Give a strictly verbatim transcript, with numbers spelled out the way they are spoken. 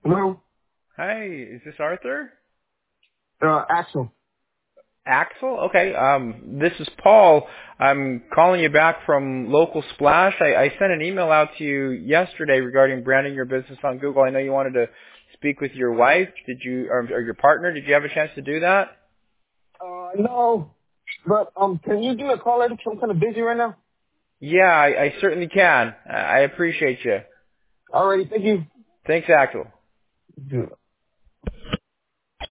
Hello? Hi, is this Arthur? Uh, Axel. Axel? Okay, um, this is Paul. I'm calling you back from Local Splash. I, I sent an email out to you yesterday regarding branding your business on Google. I know you wanted to speak with your wife. Did you, or, or your partner? Did you have a chance to do that? Uh, no, but, um, can you do a call later? 'Cause I'm kind of busy right now. Yeah, I, I certainly can. I I appreciate you. Alrighty, thank you. Thanks, Axel. Dude.